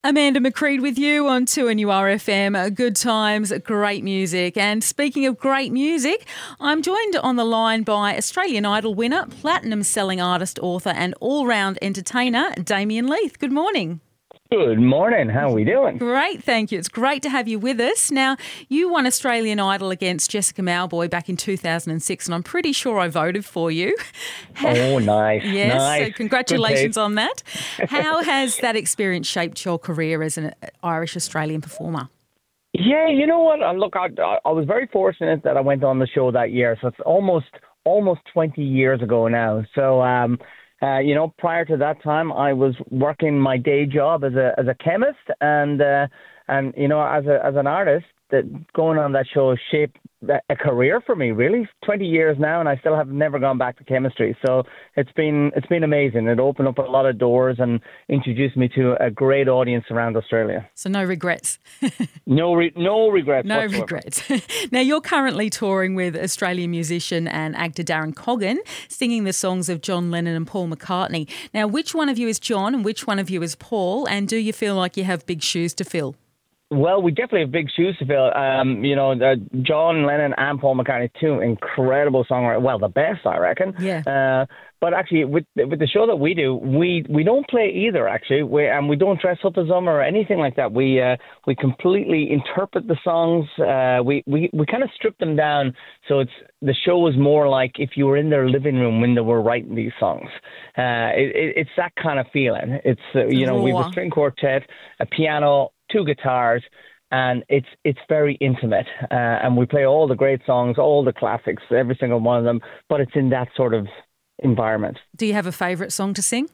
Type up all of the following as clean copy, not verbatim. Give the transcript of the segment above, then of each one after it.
Amanda McCreed with you on 2NURFM. Good times, great music. And speaking of great music, I'm joined on the line by Australian Idol winner, platinum selling artist, author and all-round entertainer, Damien Leith. Good morning. Good morning. How are we doing? Great, thank you. It's great to have you with us. Now, you won Australian Idol against Jessica Mauboy back in 2006, and I'm pretty sure I voted for you. Oh, nice. Yes, nice. so congratulations on that. How has that experience shaped your career as an Irish-Australian performer? Yeah, you know what? Look, I was very fortunate that I went on the show that year, so it's almost 20 years ago now. So, prior to that time, I was working my day job as a chemist, and as an artist, that going on that show shaped a career for me. Really, 20 years now, and I still have never gone back to chemistry. So it's been amazing. It opened up a lot of doors and introduced me to a great audience around Australia. So no regrets. No regrets. No whatsoever. regrets. Now, you're currently touring with Australian musician and actor Darren Coggan, singing the songs of John Lennon and Paul McCartney. Now, which one of you is John and which one of you is Paul? And do you feel like you have big shoes to fill? Well, we definitely have big shoes to fill. John Lennon and Paul McCartney, two incredible songwriters. Well, the best, I reckon. Yeah. But actually, with the show that we do, we don't play either. Actually, we don't dress up as them or anything like that. We completely interpret the songs. We kind of strip them down, so the show is more like if you were in their living room when they were writing these songs. It's that kind of feeling. It's we have a string quartet, a piano, two guitars, and it's very intimate. And we play all the great songs, all the classics, every single one of them, but it's in that sort of environment. Do you have a favourite song to sing?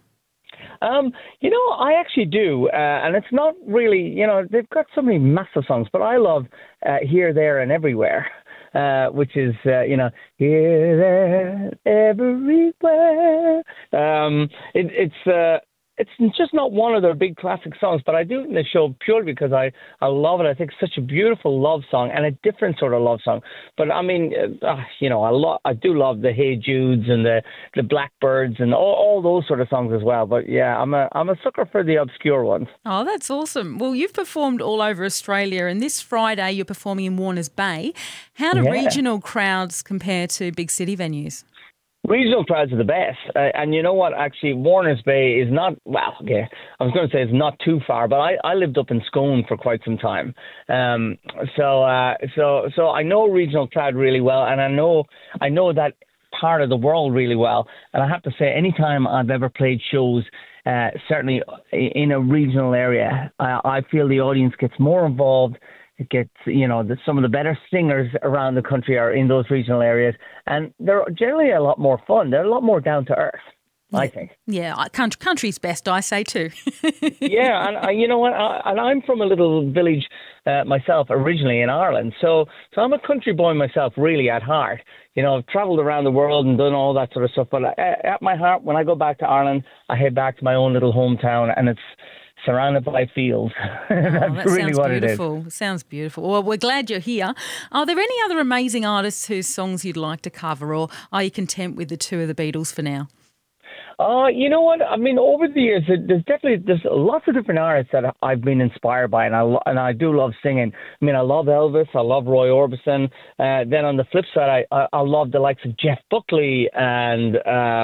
I actually do, and it's not really, they've got so many massive songs, but I love Here, There and Everywhere, which is, here, there, everywhere. It's just not one of their big classic songs, but I do it in the show purely because I love it. I think it's such a beautiful love song and a different sort of love song. But I mean, I do love the Hey Judes and the Blackbirds and all those sort of songs as well. But yeah, I'm a sucker for the obscure ones. Oh, that's awesome. Well, you've performed all over Australia, and this Friday you're performing in Warners Bay. How do regional crowds compare to big city venues? Regional crowds are the best. And you know what? Actually, Warners Bay is not, I was going to say it's not too far, but I lived up in Scone for quite some time. So I know regional crowd really well, and I know that part of the world really well. And I have to say, anytime I've ever played shows, certainly in a regional area, I feel the audience gets more involved. It gets, some of the better singers around the country are in those regional areas, and they're generally a lot more fun. They're a lot more down to earth, I think. Yeah, country's best, I say too. Yeah, and you know what? I'm from a little village myself, originally in Ireland, so I'm a country boy myself, really at heart. I've travelled around the world and done all that sort of stuff, but at my heart, when I go back to Ireland, I head back to my own little hometown, and it's surrounded by fields. That's really what it is. Sounds beautiful. Well, we're glad you're here. Are there any other amazing artists whose songs you'd like to cover, or are you content with the two of the Beatles for now? You know what? I mean, over the years, there's lots of different artists that I've been inspired by, and I do love singing. I mean, I love Elvis, I love Roy Orbison. Then on the flip side, I love the likes of Jeff Buckley and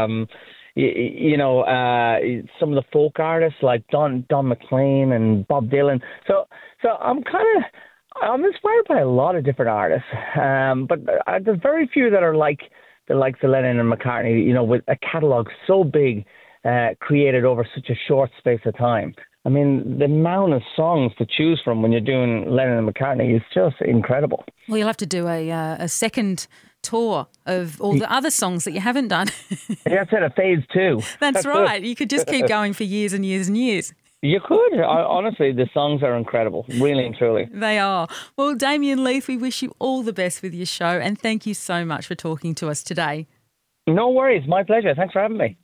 some of the folk artists like Don McLean and Bob Dylan. So I'm inspired by a lot of different artists, but there's very few that are like the likes of Lennon and McCartney. With a catalogue so big, created over such a short space of time. I mean, the amount of songs to choose from when you're doing Lennon and McCartney is just incredible. Well, you'll have to do a second tour of all the other songs that you haven't done. Yeah, I said a phase 2. That's right. You could just keep going for years and years and years. You could. Honestly, the songs are incredible, really and truly. They are. Well, Damien Leith, we wish you all the best with your show, and thank you so much for talking to us today. No worries. My pleasure. Thanks for having me.